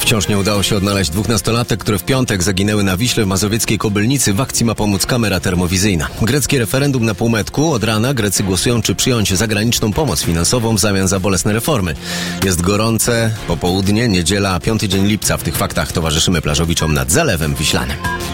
Wciąż nie udało się odnaleźć 2 nastolatek, które w piątek zaginęły na Wiśle w mazowieckiej Kobylnicy. W akcji ma pomóc kamera termowizyjna. Greckie referendum na półmetku. Od rana Grecy głosują, czy przyjąć zagraniczną pomoc finansową w zamian za bolesne reformy. Jest gorące popołudnie, niedziela, 5 dzień lipca. W tych faktach towarzyszymy plażowiczom nad Zalewem Wiślanym.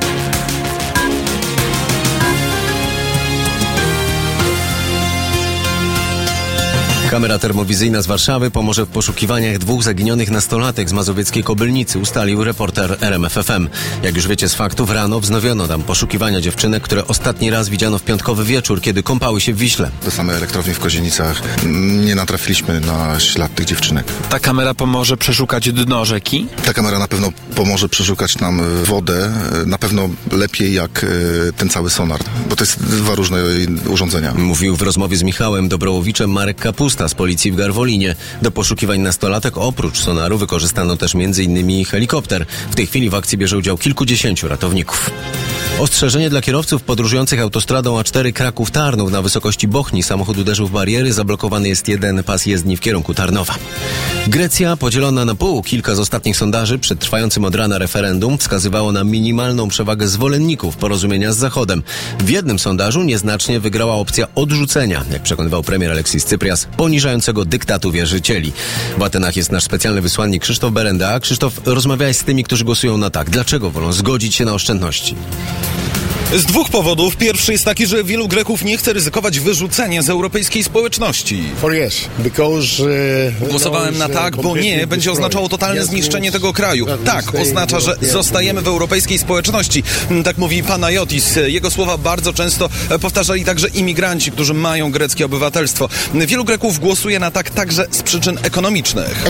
Kamera termowizyjna z Warszawy pomoże w poszukiwaniach 2 zaginionych nastolatek z mazowieckiej Kobylnicy, ustalił reporter RMF FM. Jak już wiecie z faktów, rano wznowiono tam poszukiwania dziewczynek, które ostatni raz widziano w piątkowy wieczór, kiedy kąpały się w Wiśle. Do samej elektrowni w Kozienicach nie natrafiliśmy na ślad tych dziewczynek. Ta kamera pomoże przeszukać dno rzeki? Ta kamera na pewno pomoże przeszukać nam wodę, na pewno lepiej jak ten cały sonar, bo to jest 2 różne urządzenia. Mówił w rozmowie z Michałem Dobrołowiczem Marek Kapusta z policji w Garwolinie. Do poszukiwań nastolatek oprócz sonaru wykorzystano też m.in. helikopter. W tej chwili w akcji bierze udział kilkudziesięciu ratowników. Ostrzeżenie dla kierowców podróżujących autostradą A4 Kraków-Tarnów. Na wysokości Bochni samochód uderzył w bariery. Zablokowany jest jeden pas jezdni w kierunku Tarnowa. Grecja podzielona na pół. Kilka z ostatnich sondaży przed trwającym od rana referendum wskazywało na minimalną przewagę zwolenników porozumienia z Zachodem. W jednym sondażu nieznacznie wygrała opcja odrzucenia, jak przekonywał premier Aleksis Cyprias, poniżającego dyktatu wierzycieli. W Atenach jest nasz specjalny wysłannik Krzysztof Berenda. Krzysztof, rozmawiałeś z tymi, którzy głosują na tak. Dlaczego wolą zgodzić się na oszczędności? Z 2 powodów. Pierwszy jest taki, że wielu Greków nie chce ryzykować wyrzucenia z europejskiej społeczności. Głosowałem na tak, bo nie będzie oznaczało totalne zniszczenie tego kraju. Tak, oznacza, że zostajemy w europejskiej społeczności. Tak mówi Panayotis. Jego słowa bardzo często powtarzali także imigranci, którzy mają greckie obywatelstwo. Wielu Greków głosuje na tak także z przyczyn ekonomicznych.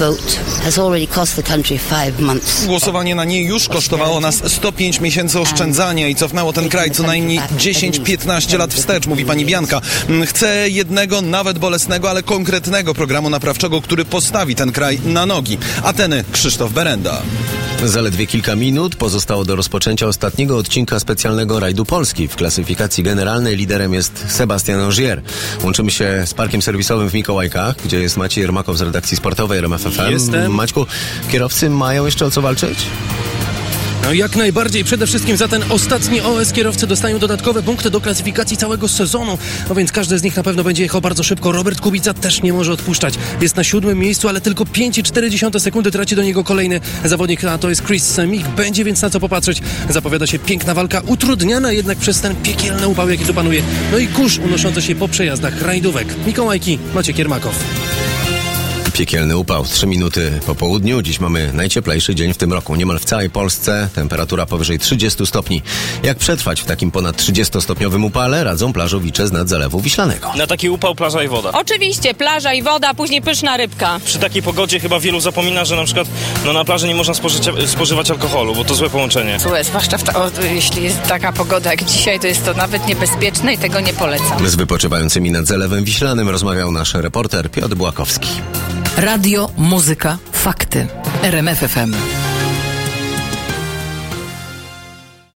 Głosowanie na nie już kosztowało nas 105 miesięcy oszczędzania i cofnęło ten kraj co najmniej 10-15 lat wstecz, mówi pani Bianka. Chce jednego, nawet bolesnego, ale konkretnego programu naprawczego, który postawi ten kraj na nogi. Ateny, Krzysztof Berenda. Zaledwie kilka minut pozostało do rozpoczęcia ostatniego odcinka specjalnego rajdu Polski. W klasyfikacji generalnej liderem jest Sebastian Ogier. Łączymy się z parkiem serwisowym w Mikołajkach, gdzie jest Maciej Jermakow z redakcji sportowej RMF FM. Jestem. Maćku, kierowcy mają jeszcze o co walczyć? No jak najbardziej. Przede wszystkim za ten ostatni OS kierowcy dostają dodatkowe punkty do klasyfikacji całego sezonu. No więc każdy z nich na pewno będzie jechał bardzo szybko. Robert Kubica też nie może odpuszczać. Jest na 7. miejscu, ale tylko 5,4 sekundy traci do niego kolejny zawodnik, a to jest Chris Mick. Będzie więc na co popatrzeć. Zapowiada się piękna walka, utrudniana jednak przez ten piekielny upał, jaki tu panuje. No i kurz unoszący się po przejazdach rajdówek. Mikołajki, Maciek Jermakow. Piekielny upał, 3 minuty po południu. Dziś mamy najcieplejszy dzień w tym roku. Niemal w całej Polsce temperatura powyżej 30 stopni. Jak przetrwać w takim ponad 30-stopniowym upale, radzą plażowicze z Nadzalewu Wiślanego. Na taki upał plaża i woda. Oczywiście, plaża i woda, później pyszna rybka. Przy takiej pogodzie chyba wielu zapomina, że na przykład na plaży nie można spożywać alkoholu, bo to złe połączenie. Złe, zwłaszcza jeśli jest taka pogoda jak dzisiaj, to jest to nawet niebezpieczne i tego nie polecam. Z wypoczywającymi nad Zalewem Wiślanym rozmawiał nasz reporter Piotr Błakowski. Radio, muzyka, fakty. RMF FM.